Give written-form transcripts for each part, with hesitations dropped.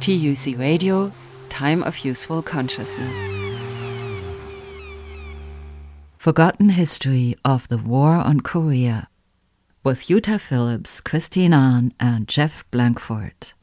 TUC Radio, Time of Useful Consciousness. Forgotten History of the War on Korea with Jutta Phillips, Christine Ahn, and Jeff Blankford.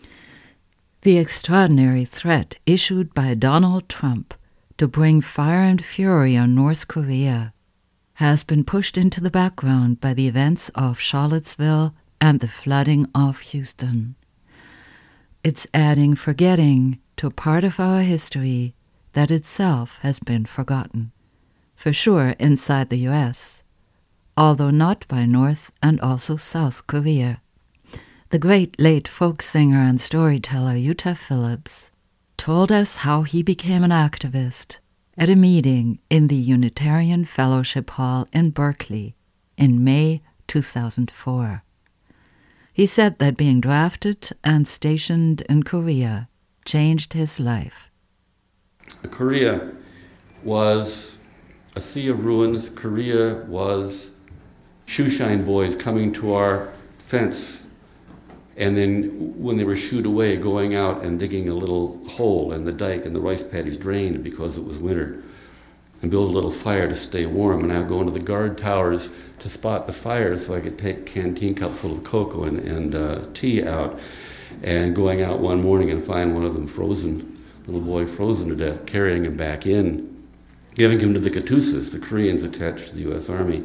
The extraordinary threat issued by Donald Trump to bring fire and fury on North Korea has been pushed into the background by the events of Charlottesville and the flooding of Houston. It's adding forgetting to a part of our history that itself has been forgotten, for sure inside the U.S., although not by North and also South Korea. The great late folk singer and storyteller Jutta Phillips told us how he became an activist at a meeting in the Unitarian Fellowship Hall in Berkeley in May 2004. He said that being drafted and stationed in Korea changed his life. Korea was a sea of ruins. Korea was shoeshine boys coming to our fence, and then when they were shooed away, going out and digging a little hole in the dike, and the rice paddies drained because it was winter, and build a little fire to stay warm. And I'd go into the guard towers to spot the fires so I could take a canteen cup full of cocoa and tea out, and going out one morning and find one of them frozen, little boy frozen to death, carrying him back in, giving him to the Katusas, the Koreans attached to the U.S. Army.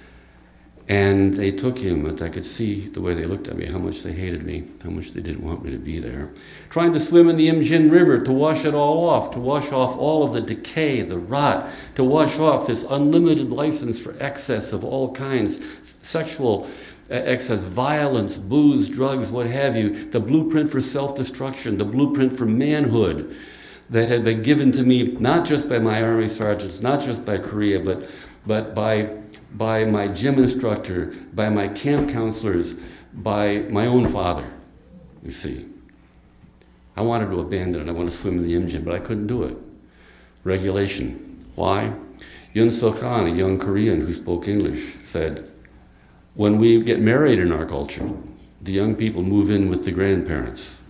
And they took him, and I could see the way they looked at me, how much they hated me, how much they didn't want me to be there. Trying to swim in the Imjin River to wash it all off, to wash off all of the decay, the rot, to wash off this unlimited license for excess of all kinds, sexual excess, violence, booze, drugs, what have you, the blueprint for self-destruction, the blueprint for manhood that had been given to me, not just by my Army sergeants, not just by Korea, but by my gym instructor, by my camp counselors, by my own father, you see. I wanted to abandon it. I wanted to swim in the Imjin, but I couldn't do it. Regulation. Why? Yun Suk-han, a young Korean who spoke English, said, when we get married in our culture, the young people move in with the grandparents.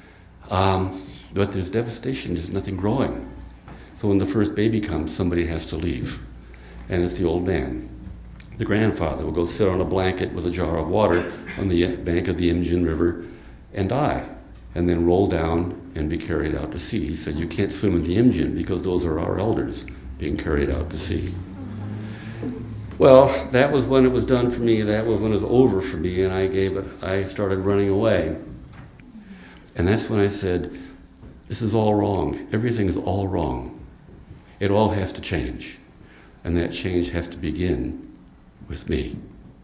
But there's devastation, there's nothing growing. So when the first baby comes, somebody has to leave. And it's the old man. The grandfather will go sit on a blanket with a jar of water on the bank of the Imjin River and die, and then roll down and be carried out to sea. He said, you can't swim in the Imjin because those are our elders being carried out to sea. Well, that was when it was done for me. That was when it was over for me, and I started running away. And that's when I said, this is all wrong. Everything is all wrong. It all has to change. And that change has to begin with me.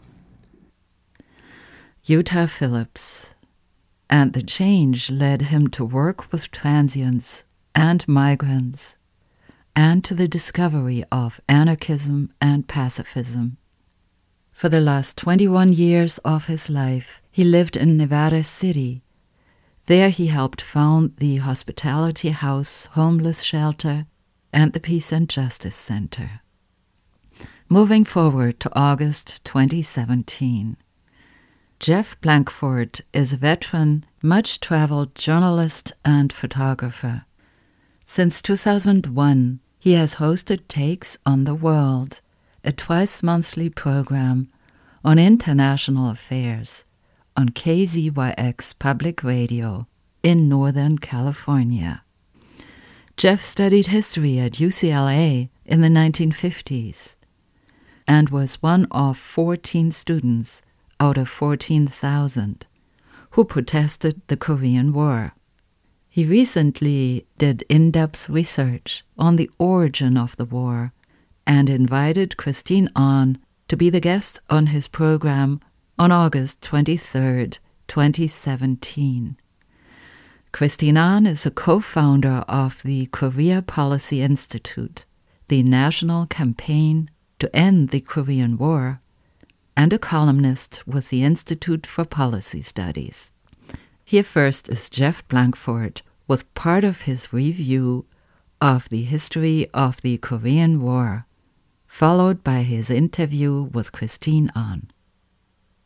Jutta Phillips. And the change led him to work with transients and migrants, and to the discovery of anarchism and pacifism. For the last 21 years of his life, he lived in Nevada City. There he helped found the Hospitality House Homeless Shelter and the Peace and Justice Center. Moving forward to August 2017. Jeff Blankford is a veteran, much-traveled journalist and photographer. Since 2001, he has hosted Takes on the World, a twice-monthly program on international affairs on KZYX Public Radio in Northern California. Jeff studied history at UCLA in the 1950s and was one of 14 students out of 14,000 who protested the Korean War. He recently did in-depth research on the origin of the war and invited Christine Ahn to be the guest on his program on August 23, 2017. Christine Ahn is a co-founder of the Korea Policy Institute, the national campaign to end the Korean War, and a columnist with the Institute for Policy Studies. Here first is Jeff Blankford with part of his review of the history of the Korean War, followed by his interview with Christine Ahn.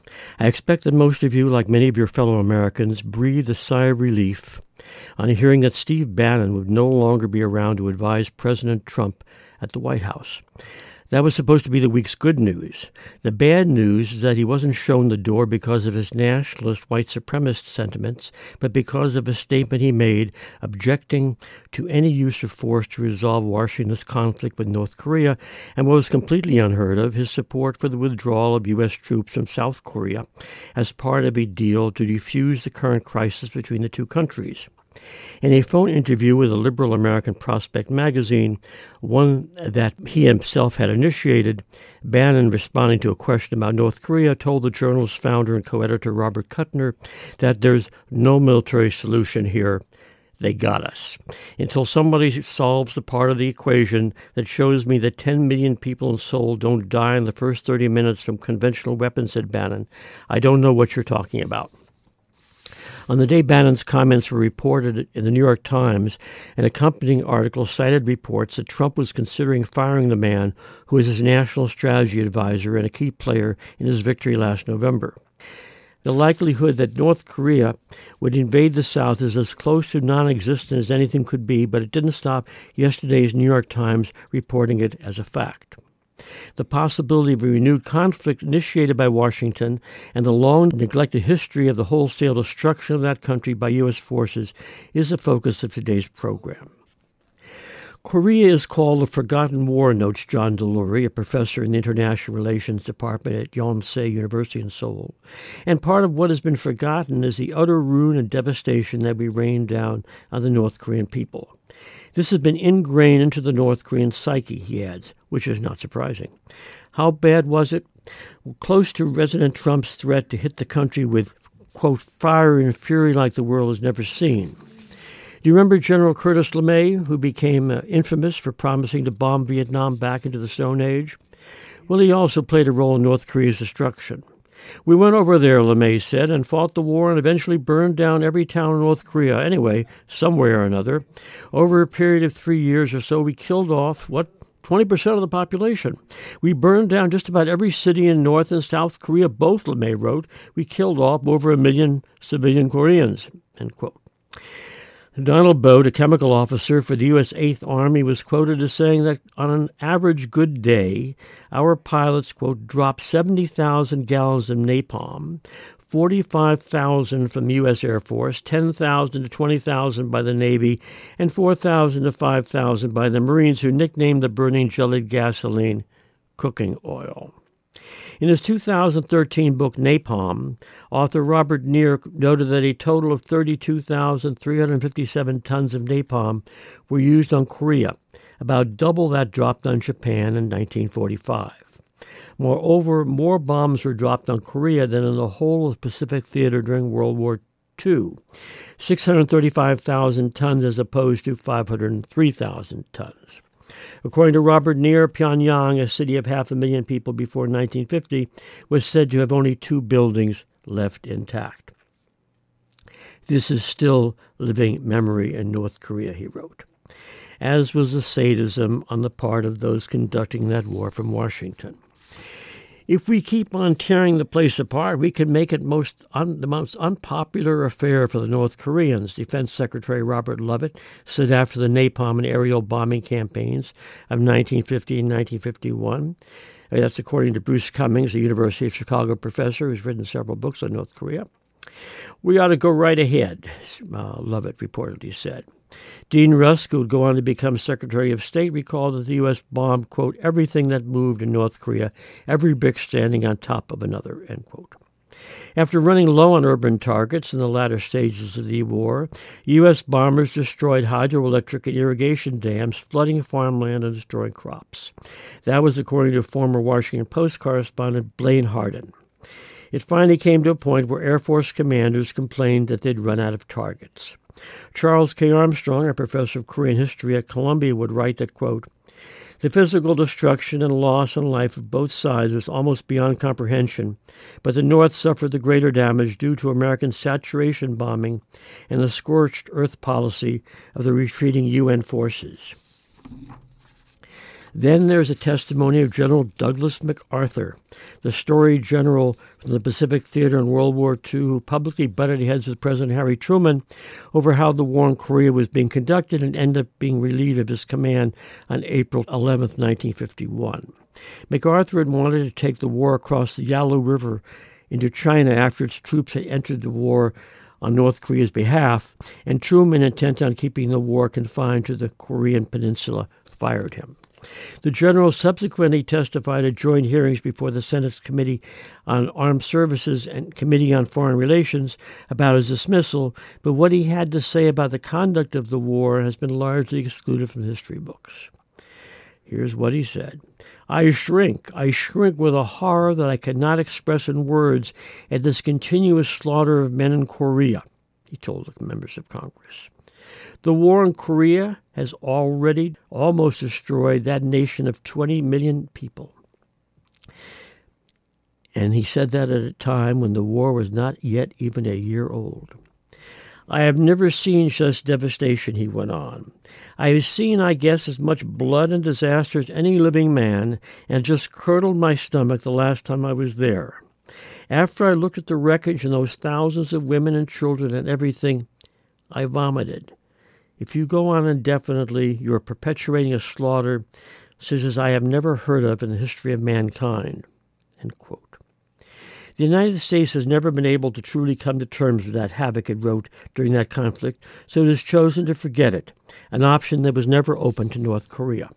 I expect that most of you, like many of your fellow Americans, breathed a sigh of relief on hearing that Steve Bannon would no longer be around to advise President Trump at the White House. That was supposed to be the week's good news. The bad news is that he wasn't shown the door because of his nationalist white supremacist sentiments, but because of a statement he made objecting to any use of force to resolve Washington's conflict with North Korea, and what was completely unheard of, his support for the withdrawal of U.S. troops from South Korea as part of a deal to defuse the current crisis between the two countries. In a phone interview with a liberal American Prospect magazine, one that he himself had initiated, Bannon, responding to a question about North Korea, told the journal's founder and co-editor Robert Kuttner that there's no military solution here. They got us. Until somebody solves the part of the equation that shows me that 10 million people in Seoul don't die in the first 30 minutes from conventional weapons, said Bannon, I don't know what you're talking about. On the day Bannon's comments were reported in the New York Times, an accompanying article cited reports that Trump was considering firing the man who was his national strategy advisor and a key player in his victory last November. The likelihood that North Korea would invade the South is as close to non-existent as anything could be, but it didn't stop yesterday's New York Times reporting it as a fact. The possibility of a renewed conflict initiated by Washington and the long-neglected history of the wholesale destruction of that country by U.S. forces is the focus of today's program. Korea is called the Forgotten War, notes John Delury, a professor in the International Relations Department at Yonsei University in Seoul. And part of what has been forgotten is the utter ruin and devastation that we rained down on the North Korean people. This has been ingrained into the North Korean psyche, he adds, which is not surprising. How bad was it? Well, close to President Trump's threat to hit the country with, quote, fire and fury like the world has never seen. Do you remember General Curtis LeMay, who became infamous for promising to bomb Vietnam back into the Stone Age? Well, he also played a role in North Korea's destruction. We went over there, LeMay said, and fought the war and eventually burned down every town in North Korea. Anyway, some way or another. Over a period of 3 years or so, we killed off, 20% of the population. We burned down just about every city in North and South Korea, both, LeMay wrote. We killed off over 1 million civilian Koreans, end quote. Donald Boat, a chemical officer for the U.S. 8th Army, was quoted as saying that on an average good day, our pilots, quote, dropped 70,000 gallons of napalm, 45,000 from the U.S. Air Force, 10,000 to 20,000 by the Navy, and 4,000 to 5,000 by the Marines, who nicknamed the burning jellied gasoline cooking oil. In his 2013 book, Napalm, author Robert Neer noted that a total of 32,357 tons of napalm were used on Korea, about double that dropped on Japan in 1945. Moreover, more bombs were dropped on Korea than in the whole of the Pacific Theater during World War II, 635,000 tons as opposed to 503,000 tons. According to Robert Neer, Pyongyang, a city of 500,000 people before 1950, was said to have only 2 buildings left intact. This is still living memory in North Korea, he wrote, as was the sadism on the part of those conducting that war from Washington. If we keep on tearing the place apart, we can make it the most unpopular affair for the North Koreans, Defense Secretary Robert Lovett said after the napalm and aerial bombing campaigns of 1950 and 1951. That's according to Bruce Cummings, a University of Chicago professor who's written several books on North Korea. We ought to go right ahead, Lovett reportedly said. Dean Rusk, who would go on to become Secretary of State, recalled that the U.S. bombed, quote, everything that moved in North Korea, every brick standing on top of another, end quote. After running low on urban targets in the latter stages of the war, U.S. bombers destroyed hydroelectric and irrigation dams, flooding farmland and destroying crops. That was according to former Washington Post correspondent Blaine Harden. It finally came to a point where Air Force commanders complained that they'd run out of targets. Charles K. Armstrong, a professor of Korean history at Columbia, would write that, quote, the physical destruction and loss in life of both sides was almost beyond comprehension, but the North suffered the greater damage due to American saturation bombing and the scorched earth policy of the retreating UN forces. Then there's a testimony of General Douglas MacArthur, the storied general from the Pacific Theater in World War II who publicly butted heads with President Harry Truman over how the war in Korea was being conducted and ended up being relieved of his command on April 11, 1951. MacArthur had wanted to take the war across the Yalu River into China after its troops had entered the war on North Korea's behalf, and Truman, intent on keeping the war confined to the Korean peninsula, fired him. The general subsequently testified at joint hearings before the Senate's Committee on Armed Services and Committee on Foreign Relations about his dismissal, but what he had to say about the conduct of the war has been largely excluded from history books. Here's what he said. I shrink with a horror that I cannot express in words at this continuous slaughter of men in Korea, he told the members of Congress. The war in Korea has already almost destroyed that nation of 20 million people. And he said that at a time when the war was not yet even a year old. I have never seen such devastation, he went on. I have seen, I guess, as much blood and disaster as any living man, and just curdled my stomach the last time I was there. After I looked at the wreckage and those thousands of women and children and everything, I vomited. If you go on indefinitely, you are perpetuating a slaughter such as I have never heard of in the history of mankind. End quote. The United States has never been able to truly come to terms with that havoc it wrought during that conflict, so it has chosen to forget it, an option that was never open to North Korea.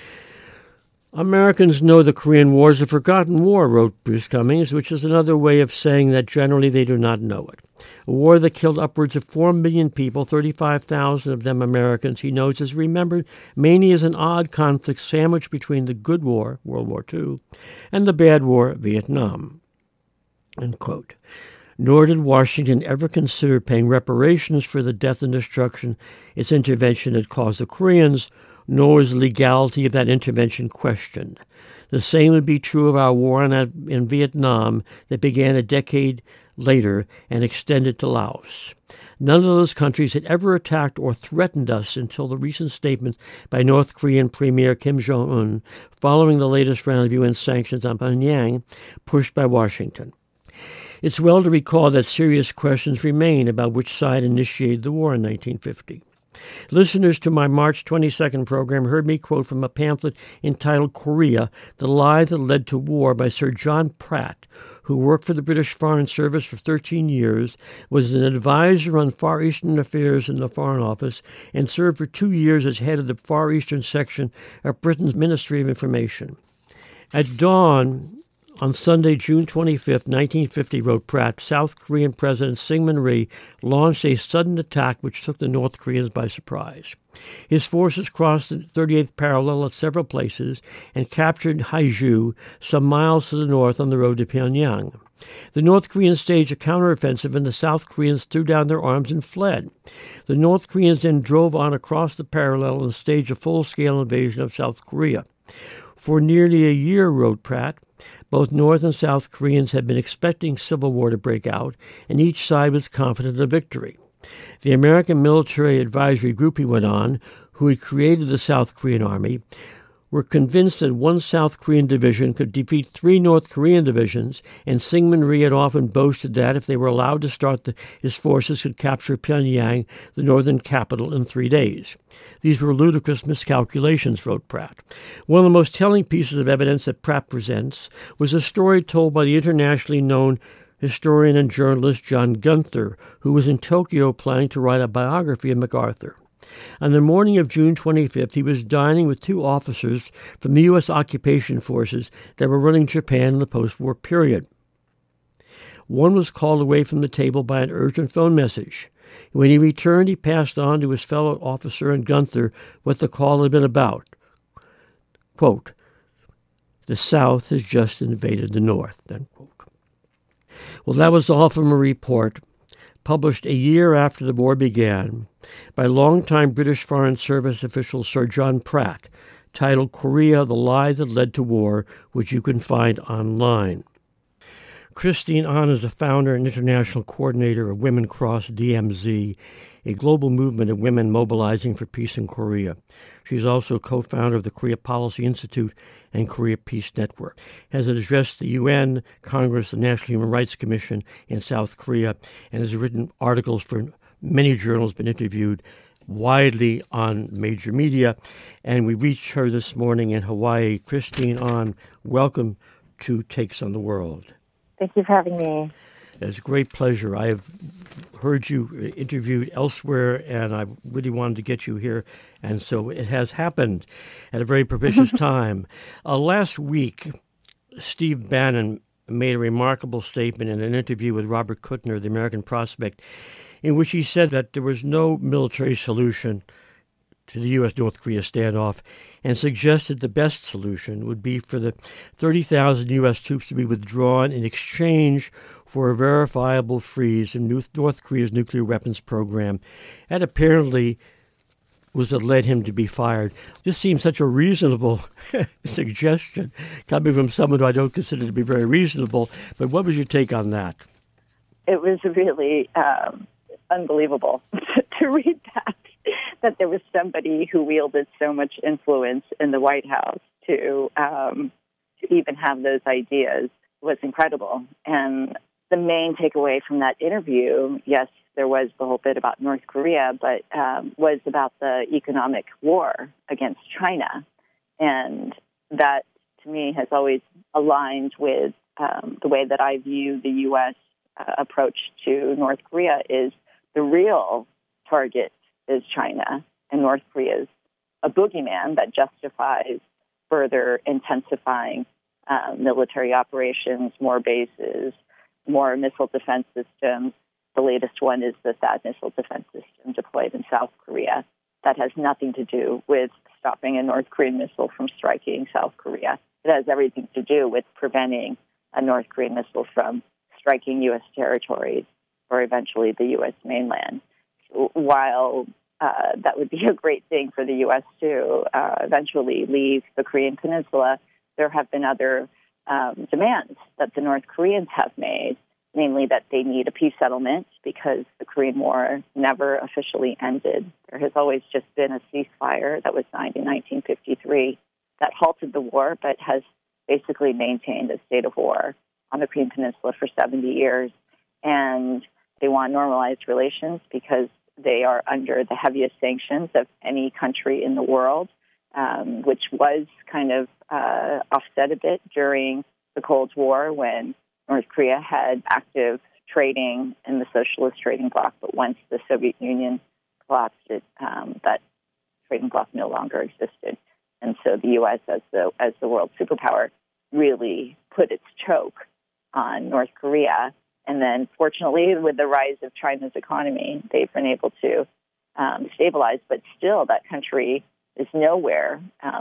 Americans know the Korean War is a forgotten war, wrote Bruce Cummings, which is another way of saying that generally they do not know it. A war that killed upwards of 4 million people, 35,000 of them Americans, he notes, is remembered mainly as an odd conflict sandwiched between the good war, World War II, and the bad war, Vietnam. End quote. Nor did Washington ever consider paying reparations for the death and destruction its intervention had caused the Koreans, nor was the legality of that intervention questioned. The same would be true of our war in Vietnam that began a decade later and extended to Laos. None of those countries had ever attacked or threatened us until the recent statement by North Korean Premier Kim Jong-un following the latest round of UN sanctions on Pyongyang pushed by Washington. It's well to recall that serious questions remain about which side initiated the war in 1950. Listeners to my March 22nd program heard me quote from a pamphlet entitled Korea, The Lie That Led to War by Sir John Pratt, who worked for the British Foreign Service for 13 years, was an advisor on Far Eastern affairs in the Foreign Office, and served for 2 years as head of the Far Eastern section of Britain's Ministry of Information. At dawn, on Sunday, June 25, 1950, wrote Pratt, South Korean President Syngman Rhee launched a sudden attack which took the North Koreans by surprise. His forces crossed the 38th parallel at several places and captured Haeju, some miles to the north on the road to Pyongyang. The North Koreans staged a counteroffensive, and the South Koreans threw down their arms and fled. The North Koreans then drove on across the parallel and staged a full-scale invasion of South Korea. For nearly a year, wrote Pratt, both North and South Koreans had been expecting civil war to break out, and each side was confident of victory. The American Military Advisory Group, he went on, who had created the South Korean Army, were convinced that one South Korean division could defeat 3 North Korean divisions, and Syngman Rhee had often boasted that, if they were allowed to start, his forces could capture Pyongyang, the northern capital, in 3 days. These were ludicrous miscalculations, wrote Pratt. One of the most telling pieces of evidence that Pratt presents was a story told by the internationally known historian and journalist John Gunther, who was in Tokyo planning to write a biography of MacArthur. On the morning of June 25th, he was dining with 2 officers from the U.S. occupation forces that were running Japan in the post-war period. One was called away from the table by an urgent phone message. When he returned, he passed on to his fellow officer and Gunther what the call had been about. Quote, the South has just invaded the North. End quote. Well, that was all from a report published a year after the war began by longtime British Foreign Service official Sir John Pratt, titled Korea, The Lie That Led to War, which you can find online. Christine Ahn is the founder and international coordinator of Women Cross DMZ, a global movement of women mobilizing for peace in Korea. She's also co-founder of the Korea Policy Institute and Korea Peace Network. Has addressed the UN, Congress, the National Human Rights Commission in South Korea, and has written articles for many journals, been interviewed widely on major media. And we reached her this morning in Hawaii. Christine Ahn, welcome to Takes on the World. Thank you for having me. It's a great pleasure. I have heard you interviewed elsewhere, and I really wanted to get you here, and so it has happened at a very propitious time. Last week, Steve Bannon made a remarkable statement in an interview with Robert Kuttner, the American Prospect, in which he said that there was no military solution to the U.S.-North Korea standoff, and suggested the best solution would be for the 30,000 U.S. troops to be withdrawn in exchange for a verifiable freeze in North Korea's nuclear weapons program. That apparently was what led him to be fired. This seems such a reasonable suggestion, coming from someone who I don't consider to be very reasonable. But what was your take on that? It was really unbelievable to read that there was somebody who wielded so much influence in the White House to even have those ideas was incredible. And the main takeaway from that interview, yes, there was the whole bit about North Korea, but was about the economic war against China. And that, to me, has always aligned with the way that I view the U.S. Approach to North Korea is the real target is China, and North Korea is a boogeyman that justifies further intensifying military operations, more bases, more missile defense systems. The latest one is the THAAD missile defense system deployed in South Korea. That has nothing to do with stopping a North Korean missile from striking South Korea. It has everything to do with preventing a North Korean missile from striking U.S. territories or eventually the U.S. mainland. While that would be a great thing for the U.S. to eventually leave the Korean Peninsula, there have been other demands that the North Koreans have made, namely that they need a peace settlement because the Korean War never officially ended. There has always just been a ceasefire that was signed in 1953 that halted the war but has basically maintained a state of war on the Korean Peninsula for 70 years. And they want normalized relations because they are under the heaviest sanctions of any country in the world, which was kind of offset a bit during the Cold War when North Korea had active trading in the socialist trading bloc. But once the Soviet Union collapsed, that trading bloc no longer existed. And so the U.S., as the world superpower, really put its choke on North Korea. And then, fortunately, with the rise of China's economy, they've been able to stabilize. But still, that country is nowhere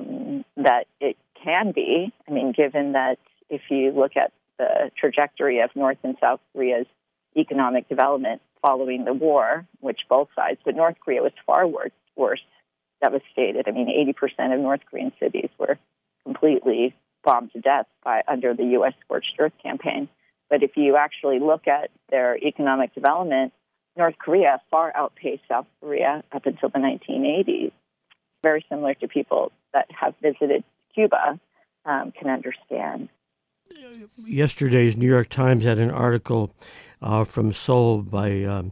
that it can be. I mean, given that if you look at the trajectory of North and South Korea's economic development following the war, which both sides, but North Korea was far worse, devastated. I mean, 80% of North Korean cities were completely bombed to death under the U.S. Scorched Earth campaign. But if you actually look at their economic development, North Korea far outpaced South Korea up until the 1980s. Very similar to people that have visited Cuba can understand. Yesterday's New York Times had an article from Seoul by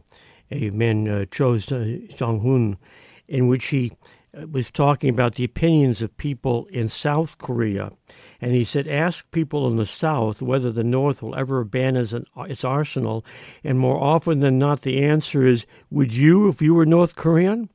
a man, Cho Jong-hoon, in which he was talking about the opinions of people in South Korea. And he said, ask people in the South whether the North will ever abandon its arsenal. And more often than not, the answer is, would you if you were North Korean?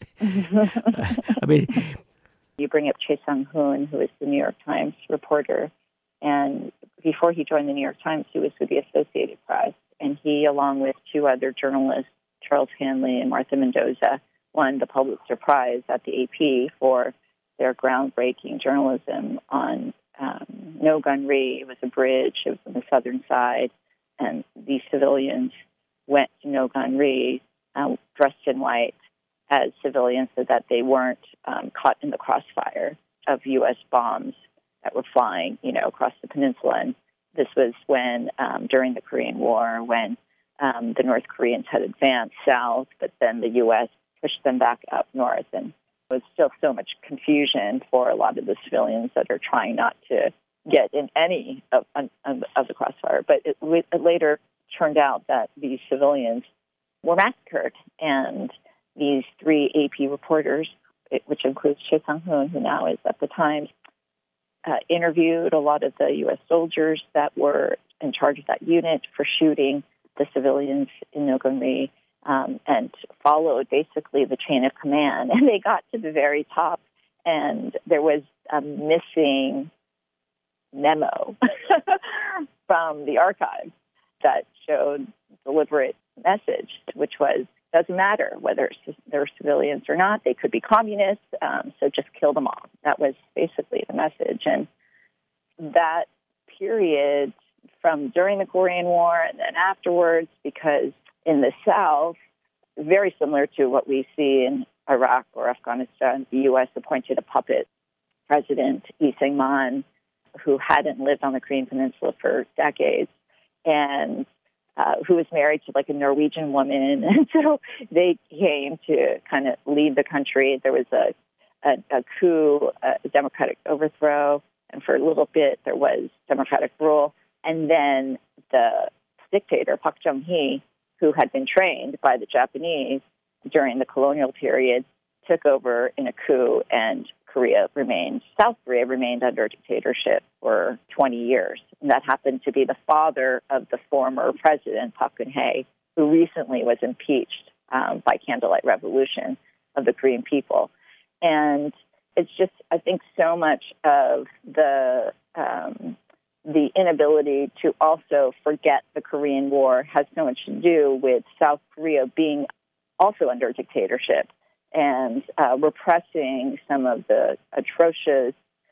I mean, you bring up Choi Sang-hoon, who is the New York Times reporter. And before he joined the New York Times, he was with the Associated Press. And he, along with two other journalists, Charles Hanley and Martha Mendoza, won the Pulitzer Prize at the AP for their groundbreaking journalism on No-Gun-Ri. It was a bridge. It was on the southern side. And these civilians went to No-Gun-Ri dressed in white as civilians so that they weren't caught in the crossfire of U.S. bombs that were flying, across the peninsula. And this was when, during the Korean War, when the North Koreans had advanced south, but then the U.S. pushed them back up north. And there was still so much confusion for a lot of the civilians that are trying not to get in any of the crossfire. But it later turned out that these civilians were massacred, and these 3 AP reporters, which includes Choi Sang-hoon, who now is at the Times, interviewed a lot of the U.S. soldiers that were in charge of that unit for shooting the civilians in Nogumri, and followed basically the chain of command. And they got to the very top, and there was a missing memo from the archives that showed deliberate message, which was, doesn't matter whether they're civilians or not, they could be communists, so just kill them all. That was basically the message. And that period from during the Korean War and then afterwards, because in the South, very similar to what we see in Iraq or Afghanistan, the U.S. appointed a puppet president, Lee Sang-man, who hadn't lived on the Korean Peninsula for decades, and who was married to like a Norwegian woman. And so they came to kind of lead the country. There was a coup, a democratic overthrow, and for a little bit there was democratic rule. And then the dictator, Park Chung-hee, who had been trained by the Japanese during the colonial period, took over in a coup, and South Korea remained under dictatorship for 20 years. And that happened to be the father of the former president, Park Geun-hye, who recently was impeached by candlelight revolution of the Korean people. And it's just, I think, so much of the inability to also forget the Korean War has so much to do with South Korea being also under dictatorship and repressing some of the atrocious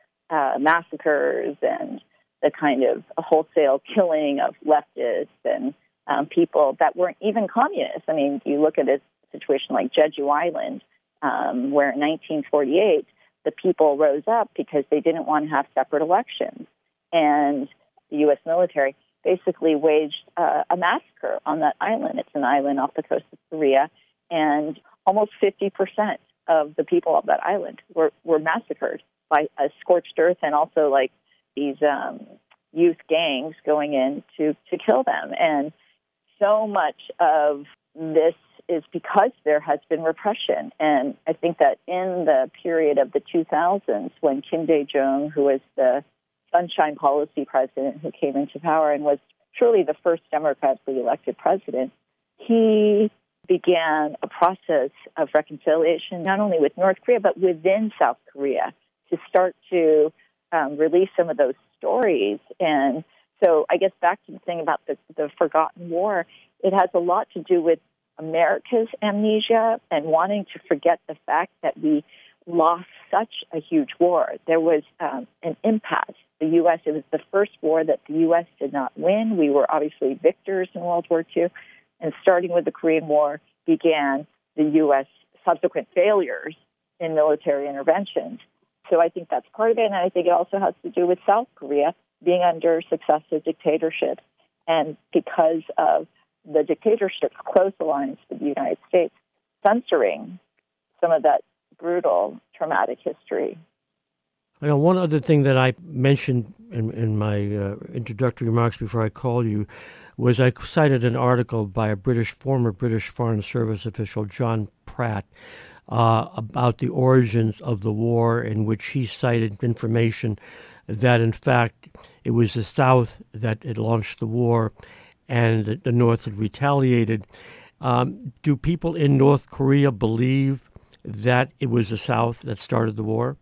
massacres and the kind of wholesale killing of leftists and people that weren't even communists. I mean, you look at a situation like Jeju Island, where in 1948, the people rose up because they didn't want to have separate elections. And the U.S. military basically waged a massacre on that island. It's an island off the coast of Korea, and almost 50% of the people of that island were massacred by a scorched earth, and also like these youth gangs going in to kill them. And so much of this is because there has been repression. And I think that in the period of the 2000s, when Kim Dae-jung, who was the Sunshine Policy president who came into power and was truly the first democratically elected president, he began a process of reconciliation, not only with North Korea, but within South Korea, to start to release some of those stories. And so I guess back to the thing about the forgotten war, it has a lot to do with America's amnesia and wanting to forget the fact that we lost such a huge war. There was an impasse. The U.S., it was the first war that the U.S. did not win. We were obviously victors in World War II. And starting with the Korean War began the U.S. subsequent failures in military interventions. So I think that's part of it. And I think it also has to do with South Korea being under successive dictatorships. And because of the dictatorship's close alliance with the United States, censoring some of that brutal, traumatic history. I know one other thing that I mentioned in my introductory remarks before I called you was I cited an article by a former British Foreign Service official, John Pratt, about the origins of the war, in which he cited information that, in fact, it was the South that had launched the war and the North had retaliated. Do people in North Korea believe that it was the South that started the war?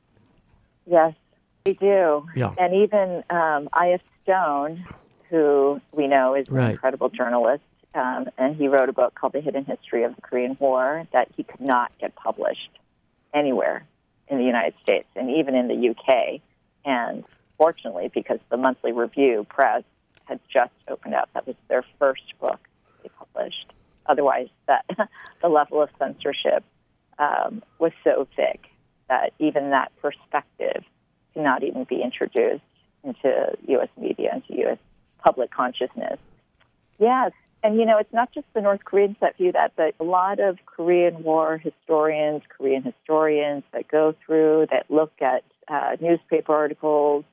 Yes, they do. Yeah. And even I.F. Stone, who we know is an incredible journalist, and he wrote a book called The Hidden History of the Korean War that he could not get published anywhere in the United States and even in the UK. And fortunately, because the Monthly Review Press had just opened up, that was their first book they published. Otherwise, the level of censorship was so thick that even that perspective cannot even be introduced into U.S. media, into U.S. public consciousness. Yes, And, it's not just the North Koreans that view that, but a lot of Korean War historians, Korean historians that go through, that look at newspaper articles.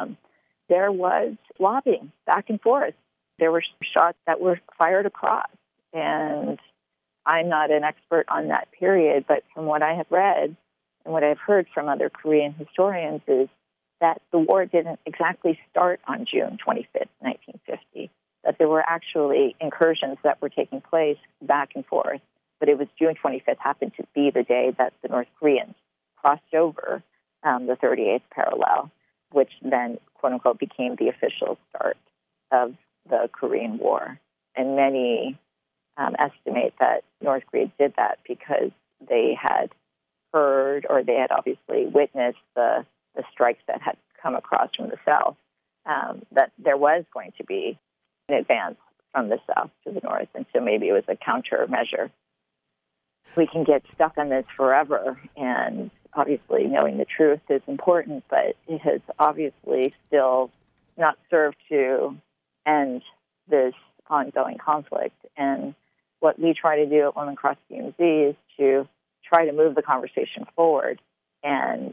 There was lobbying back and forth. There were shots that were fired across. And I'm not an expert on that period, but from what I have read and what I've heard from other Korean historians is that the war didn't exactly start on June 25th, 1950. That there were actually incursions that were taking place back and forth, but it was June 25th happened to be the day that the North Koreans crossed over the 38th parallel, which then, quote-unquote, became the official start of the Korean War. And many estimate that North Korea did that because they had heard, or they had obviously witnessed the strikes that had come across from the south, that there was going to be an advance from the south to the north, and so maybe it was a countermeasure. We can get stuck on this forever, and obviously knowing the truth is important, but it has obviously still not served to end this ongoing conflict. And what we try to do at Women Cross DMZ is to try to move the conversation forward and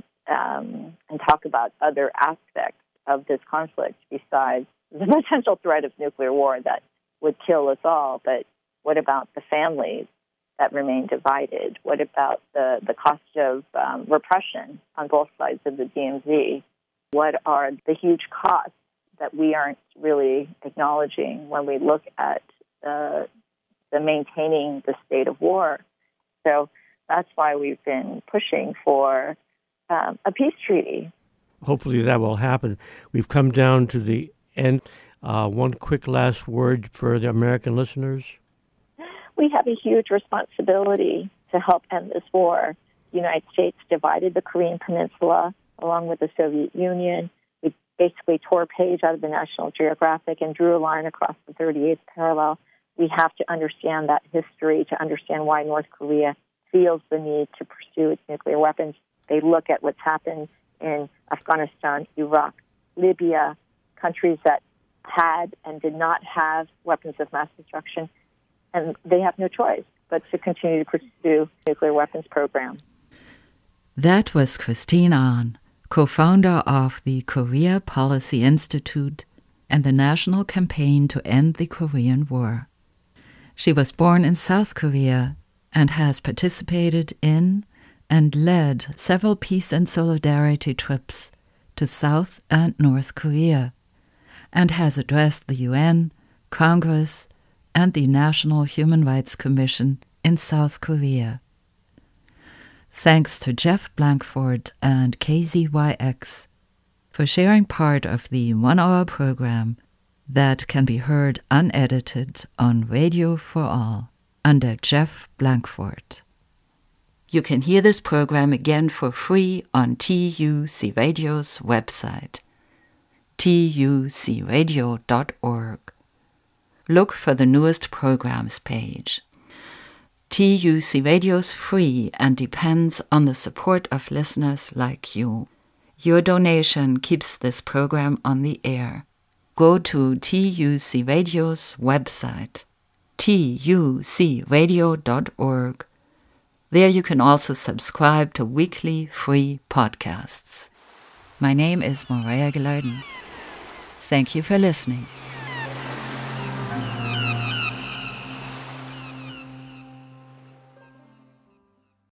talk about other aspects of this conflict besides the potential threat of nuclear war that would kill us all. But what about the families that remain divided? What about the cost of repression on both sides of the DMZ? What are the huge costs that we aren't really acknowledging when we look at the maintaining the state of war? So that's why we've been pushing for a peace treaty. Hopefully that will happen. We've come down to the end. One quick last word for the American listeners. We have a huge responsibility to help end this war. The United States divided the Korean Peninsula along with the Soviet Union. We basically tore a page out of the National Geographic and drew a line across the 38th parallel. We have to understand that history to understand why North Korea feels the need to pursue its nuclear weapons. They look at what's happened in Afghanistan, Iraq, Libya, countries that had and did not have weapons of mass destruction, and they have no choice but to continue to pursue nuclear weapons program. That was Christine Ahn, co-founder of the Korea Policy Institute and the National Campaign to End the Korean War. She was born in South Korea and has participated in and led several peace and solidarity trips to South and North Korea, and has addressed the UN, Congress, and the National Human Rights Commission in South Korea. Thanks to Jeff Blankford and KZYX for sharing part of the 1-hour program that can be heard unedited on Radio for All under Jeff Blankford. You can hear this program again for free on TUC Radio's website, tucradio.org. Look for the newest programs page. TUC Radio is free and depends on the support of listeners like you. Your donation keeps this program on the air. Go to TUC Radio's website, tucradio.org. There you can also subscribe to weekly free podcasts. My name is Morea Gilardin. Thank you for listening.